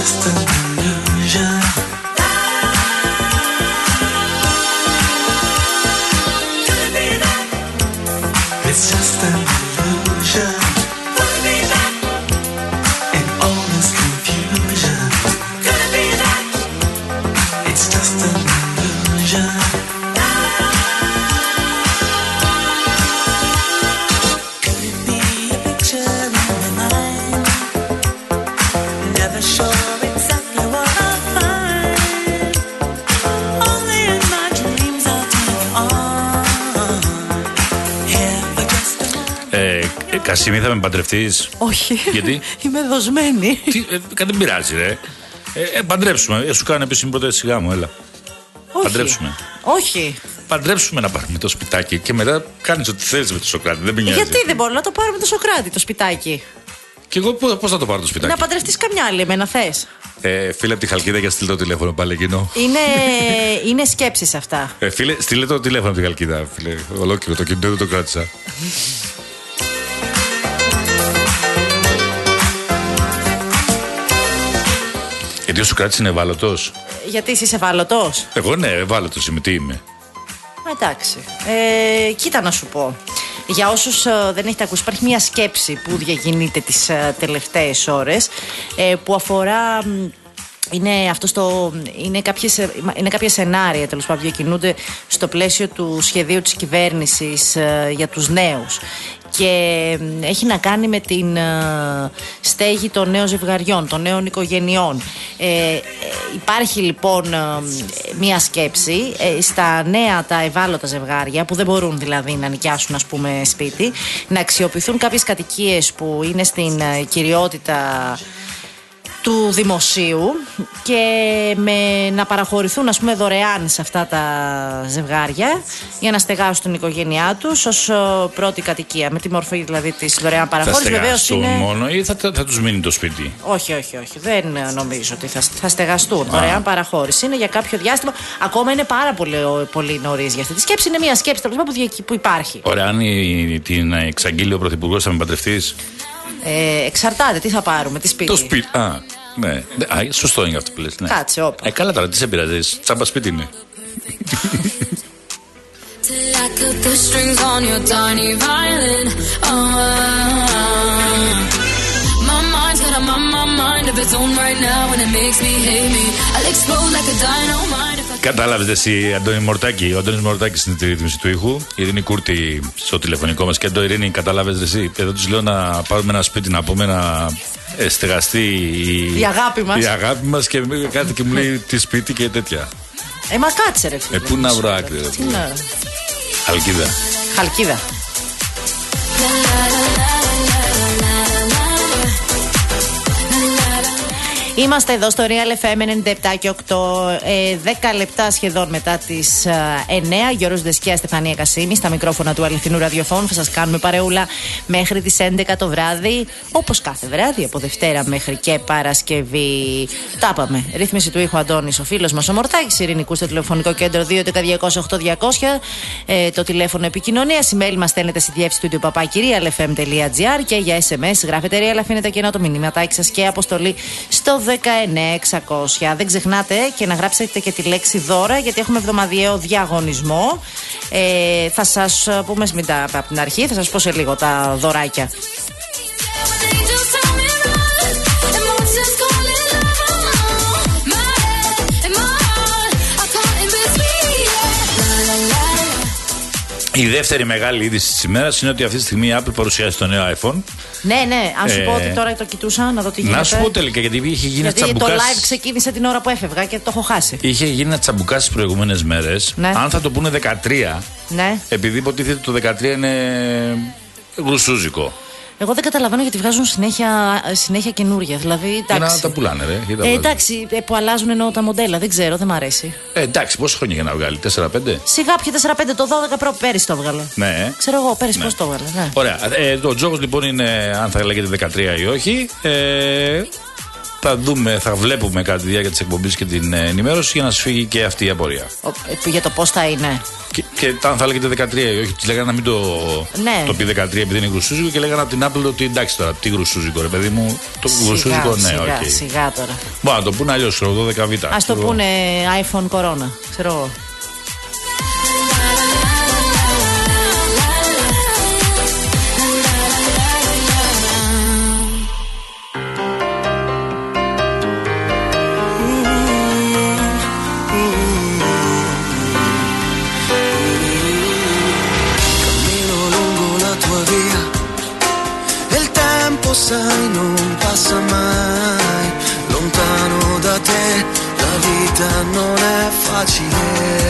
just an illusion. Could it be that? It's just an illusion. Could it be that? In all this confusion. Could it be that? It's just an illusion. Κασίμη, θα με παντρευτείς? Όχι. Γιατί? Είμαι δοσμένη. Κάτι δεν πειράζει, ρε. Παντρέψουμε. Σου κάνω επίσημη πρόταση, σιγά μου, έλα. Όχι. Παντρέψουμε. Όχι. Παντρέψουμε να πάρουμε το σπιτάκι και μετά κάνεις ό,τι θέλεις με το Σοκράτη. Δεν με νοιάζει. Γιατί δεν μπορώ να το πάρω με το Σοκράτη το σπιτάκι? Και εγώ πώς θα το πάρω το σπιτάκι? Να παντρευτείς καμιά άλλη, εμένα θες? Φίλε από τη Χαλκίδα, για στείλε το τηλέφωνο πάλι εκείνο. Είναι σκέψεις αυτά. Φίλε, στείλε το τηλέφωνο από τη Χαλκίδα. Φίλε, ολόκληρο το κινητό δεν το κράτησα. Γιατί ο Σοκράτης είναι ευάλωτος? Γιατί είσαι ευάλωτος? Εγώ ναι, ευάλωτος είμαι. Τι είμαι? Εντάξει. Κοίτα να σου πω. Για όσους δεν έχετε ακούσει, υπάρχει μια σκέψη που διαγεννείται τις τελευταίες ώρες που αφορά. Είναι κάποια σενάρια, τέλος πάντων, διακινούνται στο πλαίσιο του σχεδίου της κυβέρνησης για τους νέους. Και έχει να κάνει με την στέγη των νέων ζευγαριών, των νέων οικογενειών. Υπάρχει λοιπόν μία σκέψη στα νέα, τα ευάλωτα ζευγάρια, που δεν μπορούν δηλαδή να νοικιάσουν, ας πούμε, σπίτι, να αξιοποιηθούν κάποιες κατοικίες που είναι στην κυριότητα του δημοσίου και να παραχωρηθούν, ας πούμε, δωρεάν σε αυτά τα ζευγάρια για να στεγάσουν την οικογένειά τους ως πρώτη κατοικία, με τη μορφή δηλαδή της δωρεάν παραχώρησης. Θα στεγαστούν μόνο ή θα τους μείνει το σπίτι? Όχι, δεν νομίζω ότι θα στεγαστούν. Δωρεάν παραχώρηση είναι για κάποιο διάστημα. Ακόμα είναι πάρα πολύ νωρίς για αυτή τη σκέψη. Είναι μια σκέψη που υπάρχει. Ωραία, αν την εξαγγείλει ο Πρωθυπουργός, θα με παντρευτείς? Εξαρτάται, τι θα πάρουμε, τι σπίτι. Το σπίτι. Ναι. Σωστό είναι αυτό που λες. Ναι. Κάτσε, όπα. Καλά τώρα, τι σε πειράζει, τσάμπα σπίτι είναι. Κατάλαβες εσύ, Αντώνη Μορτάκη? Ο Αντώνης Μορτάκης είναι τη ρύθμιση του ήχου. Η Ειρήνη Κούρτη στο τηλεφωνικό μας. Και το Ειρήνη, κατάλαβες εσύ? Εδώ τους λέω να πάρουμε ένα σπίτι, να πούμε να στεγαστεί η αγάπη μας και κάτι και μου λέει τι σπίτι και τέτοια. Μα κάτσε ρε φίλε. Πού να βρω άκρη ρε φίλε. Χαλκίδα. Είμαστε εδώ στο Real FM 97 και 8, 10 λεπτά σχεδόν μετά τις 9. Γιώργος Δεσκία, Στεφανία Κασίμη, στα μικρόφωνα του αληθινού ραδιοφώνου. Θα σας κάνουμε παρεούλα μέχρι τις 11 το βράδυ, όπως κάθε βράδυ, από Δευτέρα μέχρι και Παρασκευή. Τα είπαμε. Ρύθμιση του ήχου Αντώνης, ο φίλος μας ο Μορτάκης, Ειρηνικού στο τηλεφωνικό κέντρο 211-200-8200. Το τηλέφωνο επικοινωνίας. Email μας στέλνετε στη διεύθυνση του papakirialfm.gr και για SMS γράφετε Real, αφήνετε κενό το μηνύματάκι σας και αποστολή στο 19600. Δεν ξεχνάτε και να γράψετε και τη λέξη δώρα, γιατί έχουμε εβδομαδιαίο διαγωνισμό. Θα σας πούμε από την αρχή, θα σας πω σε λίγο τα δωράκια. Η δεύτερη μεγάλη είδηση της ημέρας είναι ότι αυτή τη στιγμή η Apple παρουσιάζει το νέο iPhone. Ναι, αν σου πω ότι τώρα το κοιτούσα να δω τι γίνεται. Να σου πω τελικά, γιατί είχε γίνει τσαμπουκάς. Το live ξεκίνησε την ώρα που έφευγα και το έχω χάσει. Είχε γίνει ένα τσαμπουκάς τις προηγούμενες μέρες. Ναι. Αν θα το πούνε 13, ναι. Επειδή υποτίθεται το 13 είναι γλουσούζικο. Εγώ δεν καταλαβαίνω γιατί βγάζουν συνέχεια καινούρια. Δηλαδή, να τα πουλάνε, ρε. Εντάξει, που αλλάζουν εννοώ τα μοντέλα. Δεν ξέρω, δεν μ' αρέσει. Εντάξει, πόσο χρόνια για να βγάλει, 4-5. Σιγά πια 4-5, το 12 πέρυσι το έβγαλε. Ναι. Ξέρω εγώ, πέρυσι πώς το έβγαλε. Ναι. Ωραία. Το τζόγος λοιπόν είναι αν θα λέγεται 13 ή όχι. θα δούμε, θα βλέπουμε κατά τη διάρκεια της εκπομπής και την ενημέρωση για να σας φύγει και αυτή η απορία. Για το πώς θα είναι. Και αν θα λέγεται 13 ή όχι, τη λέγανε να μην το πει 13 επειδή είναι γρουσούζικο και λέγανε από την Apple ότι εντάξει τώρα, τι γρουσούζικο ρε παιδί μου. Το γρουσούζικο, ναι, όχι. Σιγά τώρα. Μπορεί να το πούνε αλλιώς, 12β. Ας το πούνε iPhone Corona, ξέρω εγώ. Sai, non passa mai lontano da te, la vita non è facile.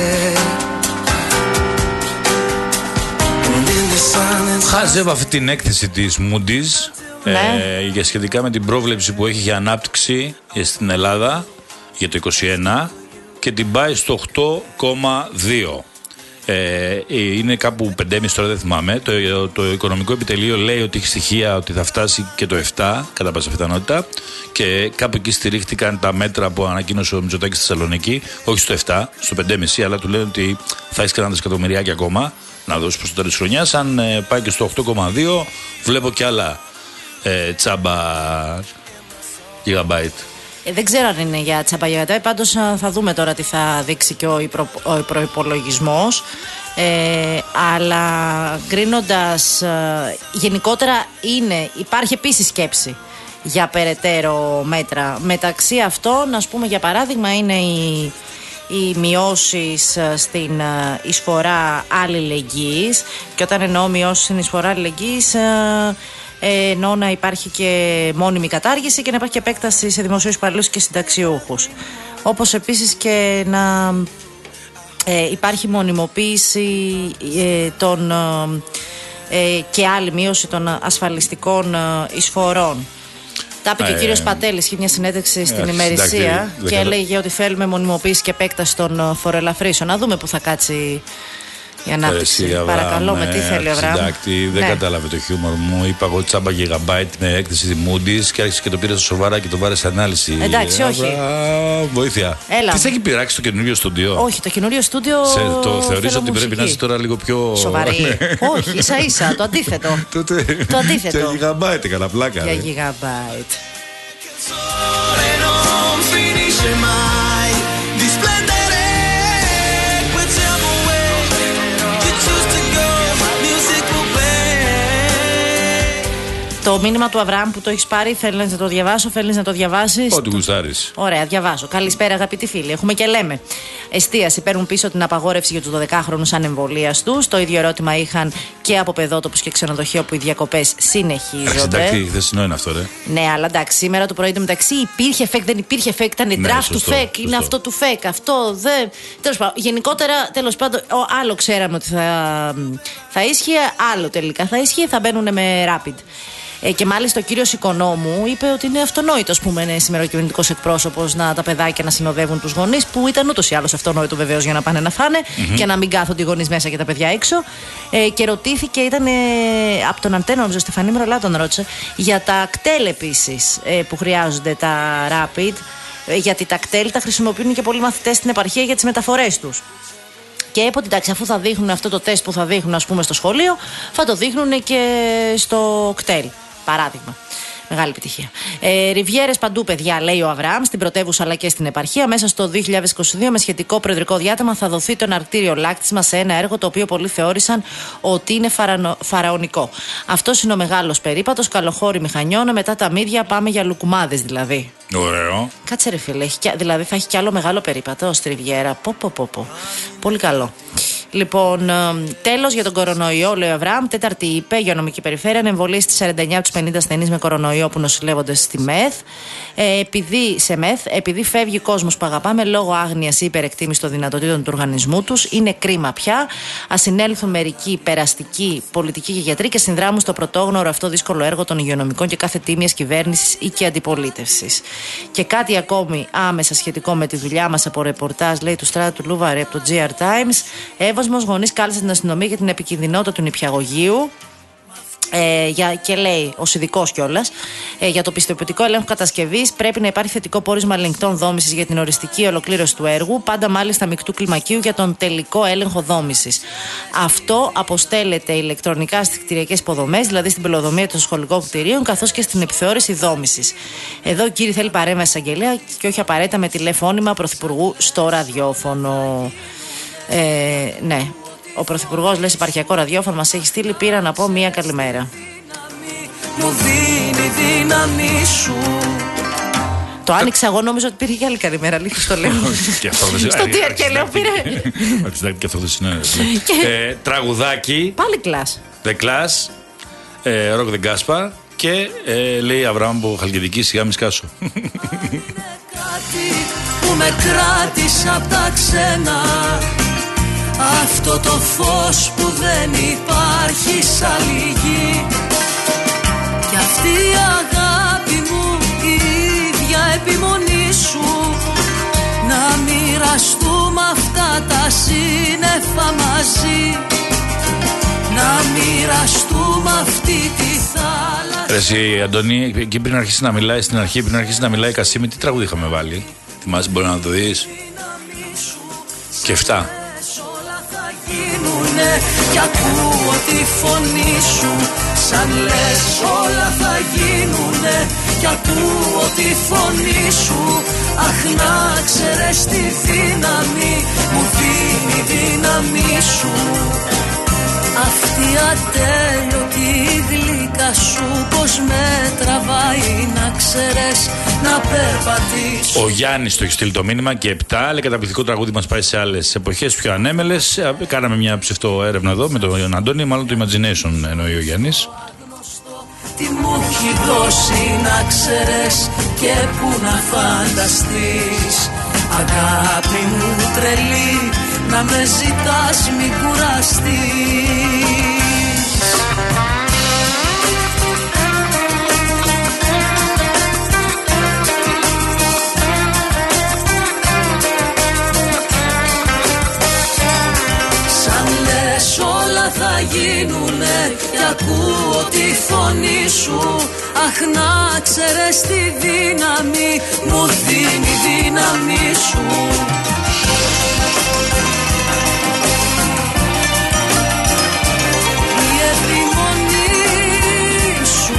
Χάζευα αυτή την έκθεση της Moody's για σχετικά με την πρόβλεψη που έχει για ανάπτυξη στην Ελλάδα για το 2021 και την πάει στο 8,2. Είναι κάπου 5,5 τώρα, δεν θυμάμαι. Το οικονομικό επιτελείο λέει ότι έχει στοιχεία ότι θα φτάσει και το 7 κατά πάσα πιθανότητα και κάπου εκεί στηρίχτηκαν τα μέτρα που ανακοίνωσε ο Μητσοτάκης στη Θεσσαλονίκη, όχι στο 7, στο 5,5, αλλά του λένε ότι θα έχει κανένα δισεκατομμυριάκια ακόμα να δώσει προς το τέλος της χρονιάς. Αν πάει και στο 8,2 βλέπω και άλλα τσάμπα gigabyte. Δεν ξέρω αν είναι για τσαμπαγιατά, πάντως θα δούμε τώρα τι θα δείξει και ο προϋπολογισμός. Αλλά γκρίνοντας γενικότερα υπάρχει επίσης σκέψη για περαιτέρω μέτρα. Μεταξύ αυτών, ας πούμε για παράδειγμα, είναι οι μειώσεις στην εισφορά αλληλεγγύης, και όταν εννοώ μειώσεις στην εισφορά αλληλεγγύης εννοώ να υπάρχει και μόνιμη κατάργηση και να υπάρχει και επέκταση σε δημοσίους υπαλλήλους και συνταξιούχους. Όπως επίσης και να υπάρχει μονιμοποίηση και άλλη μείωση των ασφαλιστικών εισφορών. Τα είπε και ο κύριος Πατέλης, είχε μια συνέντευξη στην ημερησία και έλεγε ότι θέλουμε μονιμοποίηση και επέκταση των φοροελαφρύσεων. Να δούμε που θα κάτσει η ανάπτυξη. Παρακαλώ, με τι θέλει ο Αβραάμ. Συντάκτη, δεν κατάλαβε το χιούμορ μου. Είπα εγώ τσάμπα gigabyte με έκθεση Moody's και άρχισε και το πήρε στο σοβαρά και το βάρε σε ανάλυση. Εντάξει, όχι. Βοήθεια. Τι σε έχει πειράξει το καινούριο στούντιο? Όχι, το καινούριο στούντιο. Το θεωρείς ότι πρέπει να είσαι τώρα λίγο πιο σοβαρή? Όχι, ίσα ίσα. Το αντίθετο. Το αντίθετο. Για gigabyte, καλά πλάκα. Για gigabyte. Το μήνυμα του Αβραάμ που το έχεις πάρει, θέλεις να το διαβάσω, θέλεις να το διαβάσεις? Ό,τι γουστάρεις. Ωραία, διαβάζω. Καλησπέρα, αγαπητοί φίλοι. Έχουμε και λέμε. Εστίαση. Παίρνουν πίσω την απαγόρευση για τους 12χρονους ανεμβολίαστους. Το ίδιο ερώτημα είχαν και από παιδότοπους και ξενοδοχεία όπου οι διακοπές συνεχίζονται. Εντάξει, χθεσινό είναι αυτό, ρε. Ναι, αλλά εντάξει, σήμερα το πρωί μεταξύ υπήρχε fake, δεν υπήρχε fake, ήταν η draft του fake, είναι αυτό του fake, αυτό δεν. Τέλος πάντων, γενικότερα, τέλος πάντων, άλλο ξέραμε ότι θα ίσχυε, άλλο τελικά θα ίσχυε, θα μπαίνουν με rapid. Και μάλιστα ο κύριος Οικονόμου είπε ότι είναι αυτονόητο, ας πούμε, σήμερα ο κυβερνητικός εκπρόσωπος να τα παιδάκια να συνοδεύουν τους γονείς, που ήταν ούτως ή άλλως αυτονόητο βεβαίως για να πάνε να φάνε και να μην κάθονται οι γονείς μέσα και τα παιδιά έξω. Και ρωτήθηκε, ήταν από τον Αντένα, νομίζω, Στεφανή Μρολά τον ρώτησε, για τα κτέλ επίσης που χρειάζονται τα rapid, γιατί τα κτέλ τα χρησιμοποιούν και πολλοί μαθητές στην επαρχία για τις μεταφορές τους. Και είπε ότι εντάξει, αφού θα δείχνουν αυτό το τεστ που θα δείχνουν, ας πούμε, στο σχολείο, θα το δείχνουν και στο κτέλ. Παράδειγμα. Μεγάλη επιτυχία. Ριβιέρες παντού, παιδιά, λέει ο Αβραάμ, στην πρωτεύουσα αλλά και στην επαρχία. Μέσα στο 2022, με σχετικό προεδρικό διάταγμα, θα δοθεί το εναρκτήριο λάκτισμα σε ένα έργο το οποίο πολλοί θεώρησαν ότι είναι φαραωνικό. Αυτό είναι ο μεγάλος περίπατος, καλοχώρη μηχανιών. Μετά τα μύδια πάμε για λουκουμάδες δηλαδή. Ωραίο. Κάτσε ρε φίλε, δηλαδή θα έχει κι άλλο μεγάλο περίπατο στη Ριβιέρα. Πολύ καλό. Λοιπόν, τέλος για τον κορονοϊό, λέει ο Αβραάμ. Τέταρτη είπε, υγειονομική περιφέρεια, ανεμβολίες στις 49 από τους 50 ασθενείς με κορονοϊό που νοσηλεύονται στη ΜΕΘ. Επειδή φεύγει κόσμος που αγαπάμε λόγω άγνοιας ή υπερεκτίμησης των δυνατοτήτων του οργανισμού τους, είναι κρίμα πια. Ας συνέλθουν μερικοί περαστικοί, πολιτικοί και γιατροί και συνδράμουν στο πρωτόγνωρο αυτό δύσκολο έργο των υγειονομικών και κάθε τίμιας κυβέρνησης ή και αντιπολίτευσης. Και κάτι ακόμη άμεσα σχετικό με τη δουλειά μας από ρεπορτάζ, λέει, του Στράτου Λούβαρη από το GR Times. Εύωσμος, γονείς κάλεσαν την αστυνομία για την επικινδυνότητα του νηπιαγωγείου. Και λέει, ως ειδικός κιόλας, για το πιστοποιητικό έλεγχο κατασκευής πρέπει να υπάρχει θετικό πόρισμα ελεγκτών δόμησης για την οριστική ολοκλήρωση του έργου, πάντα μάλιστα μεικτού κλιμακίου για τον τελικό έλεγχο δόμησης. Αυτό αποστέλλεται ηλεκτρονικά στις κτηριακές υποδομές, δηλαδή στην πελοδομία των σχολικών κτηρίων, καθώς και στην επιθεώρηση δόμησης. Εδώ ο κύριος θέλει παρέμβαση εισαγγελέα και όχι απαραίτητα με τηλεφώνημα πρωθυπουργού στο ραδιόφωνο. Ναι. Ο Πρωθυπουργός, λέει, επαρχιακό ραδιόφωνο μας έχει στείλει. Πήρα να πω μία καλημέρα. Μου δίνει δύναμη σου. Το άνοιξα εγώ, νόμιζα ότι πήρε και άλλη καλημέρα. Λίγο το λέω. Στο TR και λέω πήρε. Και αυτό δεν συνέβη. Τραγουδάκι. Πάλι κλάς. The Clash. Rock the Gaspar. Και λέει Αβραάμ από Χαλκιδική, σιγά μη σκάσω. Κάτι που με κράτησε απ' τα ξένα. Αυτό το φως που δεν υπάρχει σ' άλλη γη. Κι αυτή η αγάπη μου, η ίδια επιμονή σου. Να μοιραστούμε αυτά τα σύννεφα μαζί. Να μοιραστούμε αυτή τη θάλασσα. Ρε εσύ Αντώνη, εκεί πριν αρχίσει να μιλάει, στην αρχή πριν αρχίσει να μιλάει η Κασίμη, τι τραγούδι είχαμε βάλει? Θυμάσαι, μπορεί να το δεις? Και 7. Κι ακούω τη φωνή σου. Σαν λες όλα θα γίνουνε. Κι ακούω τη φωνή σου. Αχ, να ξέρεις τη δύναμη. Μου δίνει δύναμη σου. Αυτή ατέλειωτη γλυκά σου πως με τραβάει, να ξέρεις, να περπατήσω. Ο Γιάννης το έχει στείλει το μήνυμα και 7. Λέει καταπληκτικό τραγούδι, μας πάει σε άλλες εποχές πιο ανέμελες. Κάναμε μια ψευτοέρευνα εδώ με τον Αντώνη, μάλλον το Imagination εννοεί ο Γιάννης. Τι μου έχει δώσει να ξέρεις και που να φανταστείς. Αγάπη μου τρελή, να με ζητάς μην κουραστείς. Σαν λες όλα θα γίνουνε κι ακούω τη φωνή σου. Αχ, να ξέρεις τη δύναμη, μου δίνει δύναμη σου. Η επιμονή σου.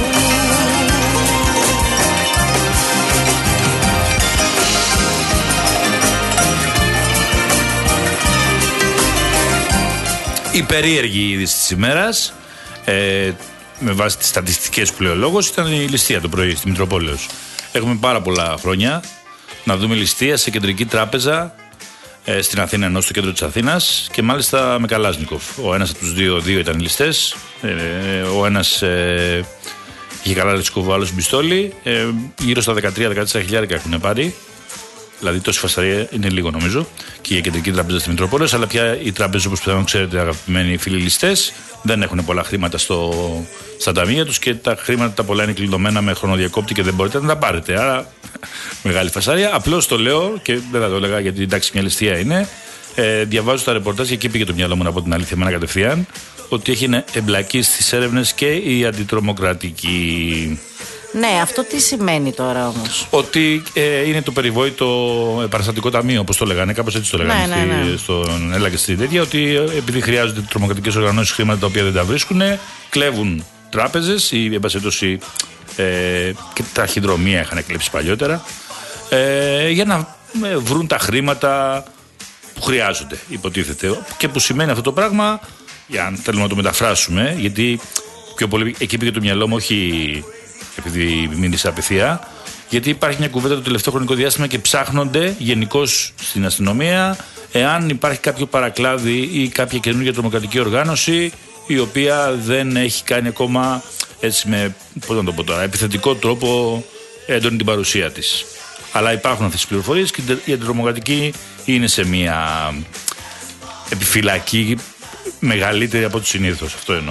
Η περίεργη είδηση της ημέρας, με βάση τις στατιστικές που λέει ο λόγος, ήταν η ληστεία το πρωί στη Μητροπόλεως. Έχουμε πάρα πολλά χρόνια να δούμε ληστεία σε κεντρική τράπεζα στην Αθήνα, ενώ στο κέντρο της Αθήνας, και μάλιστα με Καλάζνικοφ. Ο ένας από τους δύο ήταν ληστές. Ο ένας είχε Καλάζνικοφ, ο άλλος μπιστόλι. Γύρω στα 13-14 χιλιάρικα έχουν πάρει. Δηλαδή τόση φασαρία είναι λίγο νομίζω και για κεντρική τράπεζα στη Μητροπόλεως, αλλά πια οι τράπεζες, όπως πιθανόν ξέρετε αγαπημένοι φίλοι ληστές, δεν έχουν πολλά χρήματα στα ταμεία τους και τα χρήματα τα πολλά είναι κλειδωμένα με χρονοδιακόπτη και δεν μπορείτε να τα πάρετε. Άρα μεγάλη φασαρία. Απλώς το λέω και δεν θα το έλεγα γιατί εντάξει μια ληστεία είναι. Διαβάζω τα ρεπορτάζ και εκεί πήγε το μυαλό μου να πω την αλήθεια εμένα κατευθείαν, ότι έχει εμπλακεί στις έρευνες και η αντιτρομοκρατική. Ναι, αυτό τι σημαίνει τώρα όμως? Ότι είναι το περιβόητο παραστατικό ταμείο, όπως το λέγανε, κάπως έτσι το λέγανε στον Έλλα και στην τέτοια, ότι επειδή χρειάζονται τρομοκρατικές οργανώσεις χρήματα τα οποία δεν τα βρίσκουν, κλέβουν τράπεζες ή εμπασχετώσει και ταχυδρομεία είχαν κλέψει παλιότερα, για να βρουν τα χρήματα που χρειάζονται, υποτίθεται. Και που σημαίνει αυτό το πράγμα, για να θέλουμε να το μεταφράσουμε, γιατί πιο πολύ εκεί πήγε το μυαλό μου, όχι επειδή μίλησα απευθεία, γιατί υπάρχει μια κουβέντα το τελευταίο χρονικό διάστημα και ψάχνονται γενικώς στην αστυνομία εάν υπάρχει κάποιο παρακλάδι ή κάποια καινούργια τρομοκρατική οργάνωση η οποία δεν έχει κάνει ακόμα, έτσι με, πώς να το πω τώρα, επιθετικό τρόπο έντονη την παρουσία της. Αλλά υπάρχουν αυτές τις πληροφορίες και η αντιτρομοκρατική είναι σε μια επιφυλακή μεγαλύτερη από το συνήθως, αυτό εννοώ.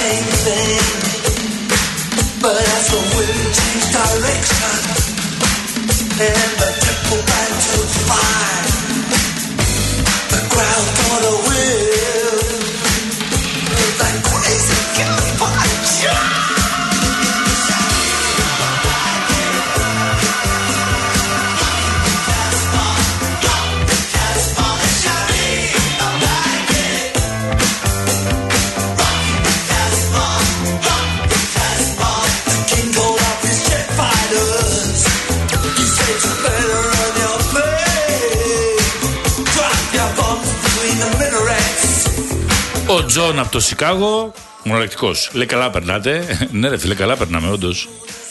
same thing. But as the wind changed direction and the tempo began to fly, the ground caught a wind like crazy gunfire. Ο Τζον από το Σικάγο, μονολεκτικός. Λέει καλά περνάτε. Ναι ρε φίλε, καλά περνάμε όντως.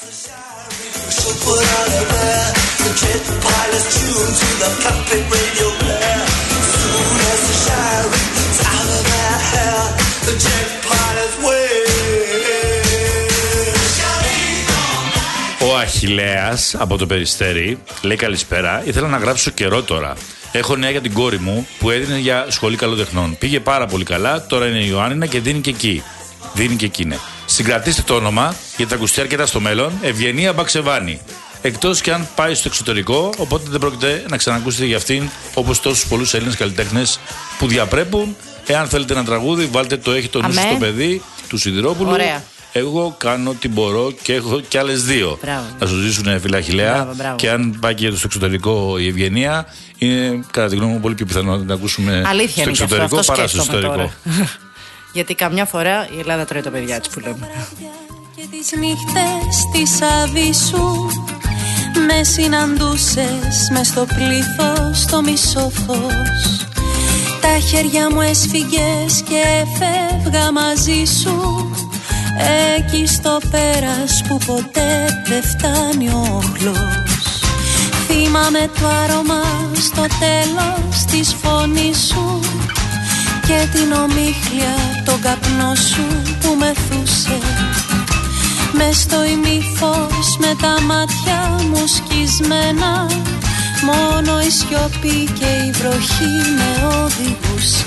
Ο Αχιλλέας από το Περιστέρι λέει καλησπέρα. Ήθελα να γράψω καιρό τώρα. Έχω νέα για την κόρη μου που έδινε για σχολή καλοτεχνών. Πήγε πάρα πολύ καλά, τώρα είναι η Ιωάννινα και δίνει και εκεί. Δίνει και εκεί, ναι. Συγκρατήστε το όνομα γιατί θα ακουστεί αρκετά στο μέλλον. Ευγενία Μπαξεβάνη. Εκτός και αν πάει στο εξωτερικό, οπότε δεν πρόκειται να ξανακούσετε για αυτήν όπως τόσους πολλούς Έλληνες καλλιτέχνες που διαπρέπουν. Εάν θέλετε ένα τραγούδι, βάλτε το Έχει το νου στο παιδί του Σιδηρόπουλου. Ωραία. Εγώ κάνω ό,τι μπορώ και έχω κι άλλες δύο. Μπράβο. Να σου ζήσουν φίλε Αχιλλέα. Και αν πάει και στο εξωτερικό η Ευγενία, είναι κατά τη γνώμη μου πολύ πιο πιθανό να την ακούσουμε αλήθεια στο εξωτερικό παρά στο ιστορικό. Γιατί καμιά φορά η Ελλάδα τρώει τα παιδιά της που λέμε. Και τις νύχτες της Αβυσσού με συναντούσες μες στο πλήθος το μισό φως. Τα χέρια μου έσφυγες και φεύγα μαζί σου εκεί στο πέρας που ποτέ δεν φτάνει ο όχλος. Θυμάμαι το άρωμα στο τέλος της φωνής σου και την ομίχλια τον καπνό σου που μεθούσε. Μες στο ημίφως με τα μάτια μου σκισμένα μόνο η σιωπή και η βροχή με οδηγούσε.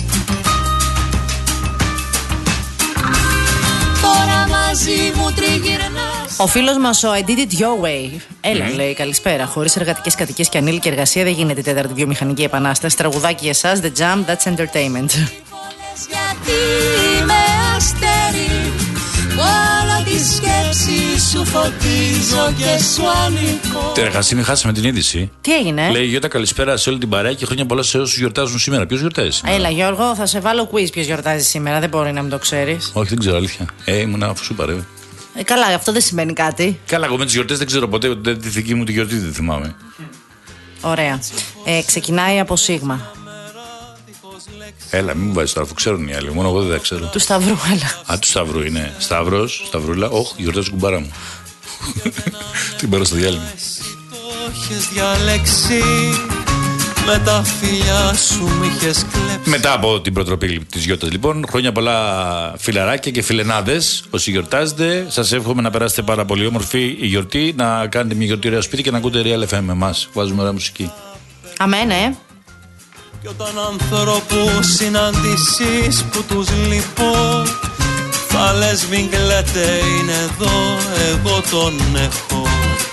Τώρα μαζί μου τριγυρνάς. Ο φίλος μας ο I did it your way. Έλα, λέει καλησπέρα. Χωρίς εργατικές κατοικίες και ανήλικη εργασία δεν γίνεται η τέταρτη βιομηχανική επανάσταση. Τραγουδάκι εσάς, The Jam, that's entertainment. Γιατί είμαι αστέρι, όλο τη σκέψη σου φωτίζω και σου ανήκω. Τερχασίμη, χάσαμε την είδηση. Τι έγινε? Λέει Γιώτα καλησπέρα σε όλη την παρέα και χρόνια πολλά σε όσους γιορτάζουν σήμερα. Ποιος γιορτάζει σήμερα? Έλα Γιώργο, θα σε βάλω quiz ποιος γιορτάζει σήμερα. Δεν μπορεί να μην το ξέρεις. Όχι, δεν ξέρω αλήθεια. Ήμουν αφού σου παρεύει. Καλά, αυτό δεν σημαίνει κάτι. Καλά, εγώ με τις γιορτές δεν ξέρω ποτέ, ούτε τη δική μου τη γιορτή δεν θυμάμαι. Ωραία. Ξεκινάει από Σίγμα. Έλα, μην μου βάζεις τώρα, αφού ξέρουν οι άλλοι. Μόνο εγώ δεν τα ξέρω. Του Σταυρού, έλα. Α, του Σταυρού είναι. Σταύρος, Σταυρούλα. Όχι, γιορτάζει κουμπάρα μου. Την πάρω στο διάλειμμα. Το έχεις διαλέξει. Με τα φιλιά σου μ' είχες κλέψει. Μετά από την προτροπή της Γιώτας, λοιπόν, χρόνια πολλά φιλαράκια και φιλενάδες. Όσοι γιορτάζετε, σας εύχομαι να περάσετε πάρα πολύ όμορφη η γιορτή, να κάνετε μια γιορτή ωραία σπίτι και να ακούτε Real FM με εμάς. Βάζουμε ωραία μουσική. Αμένε. Κι όταν ανθρώπους συναντήσεις που τους λυπώ, θα λες μην κλαίτε, είναι εδώ, εγώ τον έχω.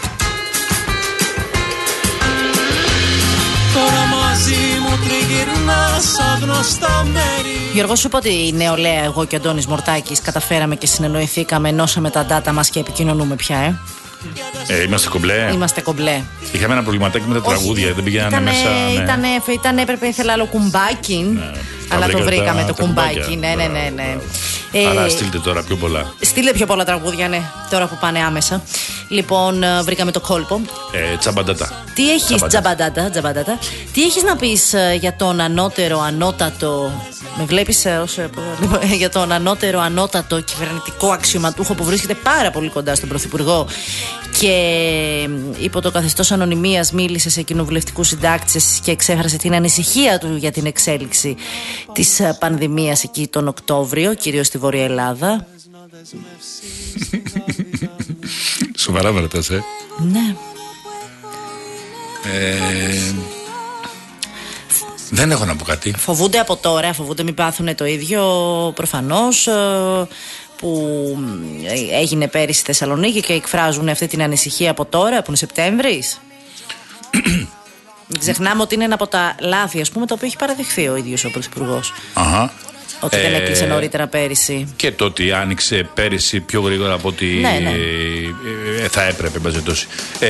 Τώρα μαζί μου τριγυρνάς αγνωστά μέρη. Γιώργο, σου είπα ότι η νεολαία, εγώ και ο Αντώνης Μορτάκης καταφέραμε και συνεννοηθήκαμε, ενώσαμε τα data μας και επικοινωνούμε πια, Είμαστε κομπλέ. Είμαστε κομπλέ. Είχαμε ένα προβληματάκι με τα τραγούδια, δεν πήγαιναν μέσα. Ναι. Ήθελα άλλο κουμπάκι. Ναι, αλλά το βρήκαμε το κουμπάκι. Ναι. Αλλά στείλτε τώρα πιο πολλά. Στείλτε πιο πολλά τραγούδια, ναι, τώρα που πάνε άμεσα. Λοιπόν, βρήκαμε το κόλπο. Τσαμπαντάτα. Τι έχεις, τζαμπαντάτα. Τι έχεις να πεις για τον ανώτατο. Με βλέπεις για τον ανώτατο κυβερνητικό αξιωματούχο που βρίσκεται πάρα πολύ κοντά στον Πρωθυπουργό και υπό το καθεστώς ανωνυμίας μίλησε σε κοινοβουλευτικούς συντάκτες και εξέφρασε την ανησυχία του για την εξέλιξη της πανδημίας εκεί τον Οκτώβριο, κυρίως στη Βόρεια Ελλάδα. Σοβαρά με ρωτάς, Ναι. Δεν έχω να πω κάτι. Φοβούνται από τώρα, φοβούνται μην πάθουν το ίδιο προφανώς. που έγινε πέρυσι στη Θεσσαλονίκη και εκφράζουν αυτή την ανησυχία από τώρα, που είναι Σεπτέμβρης. Ξεχνάμε ότι είναι ένα από τα λάθη, ας πούμε, το οποίο έχει παραδειχθεί ο ίδιος ο Πρωθυπουργός. Ότι δεν έκλεισε νωρίτερα πέρυσι. Και το ότι άνοιξε πέρυσι πιο γρήγορα από ότι θα έπρεπε, μπαζετώσει.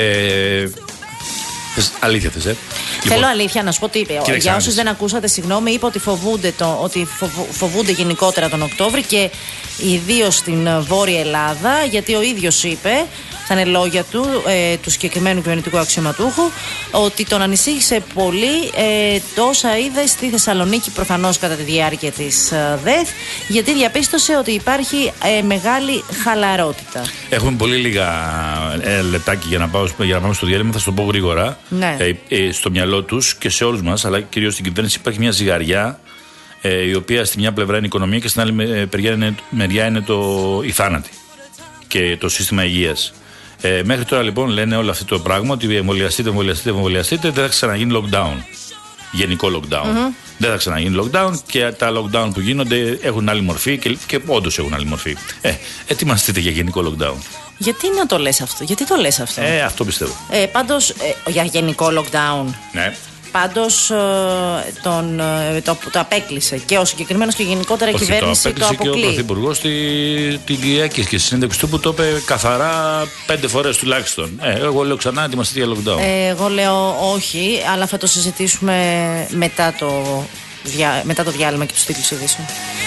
Αλήθεια θες, Θέλω αλήθεια να σου πω ότι για όσους δεν ακούσατε, συγγνώμη, είπα ότι φοβούνται γενικότερα τον Οκτώβρη και ιδίως στην Βόρεια Ελλάδα, γιατί ο ίδιος είπε, θα είναι λόγια του συγκεκριμένου κυβερνητικού αξιωματούχου, ότι τον ανησύχησε πολύ τόσα είδε στη Θεσσαλονίκη, προφανώς κατά τη διάρκεια της ΔΕΘ, γιατί διαπίστωσε ότι υπάρχει μεγάλη χαλαρότητα. Έχουμε πολύ λίγα λεπτάκι για να πάμε στο διάλειμμα, θα σου το πω γρήγορα. Ναι. Στο μυαλό τους και σε όλους μας, αλλά κυρίως στην κυβέρνηση, υπάρχει μια ζυγαριά, η οποία στη μια πλευρά είναι η οικονομία και στην άλλη μεριά είναι η θάνατη και το σύστημα υγείας. Μέχρι τώρα λοιπόν λένε όλο αυτό το πράγμα, ότι εμβολιαστείτε, δεν θα ξαναγίνει lockdown. Γενικό lockdown. Δεν θα ξαναγίνει lockdown και τα lockdown που γίνονται έχουν άλλη μορφή και όντως έχουν άλλη μορφή. Ετοιμαστείτε για γενικό lockdown. Γιατί να το λες αυτό, γιατί το λες αυτό? Αυτό πιστεύω. Πάντως, για γενικό lockdown. Ναι. Πάντως το απέκλεισε και ο συγκεκριμένος και γενικότερα η κυβέρνηση το αποκλεί. Και ο Πρωθυπουργός την Κυριακή και στη συνέντευξη του που το είπε καθαρά 5 φορές τουλάχιστον. Εγώ λέω ξανά ετοιμαστείτε για lockdown. Εγώ λέω όχι, αλλά θα το συζητήσουμε μετά το διάλειμμα και τους τίτλους ειδήσεων.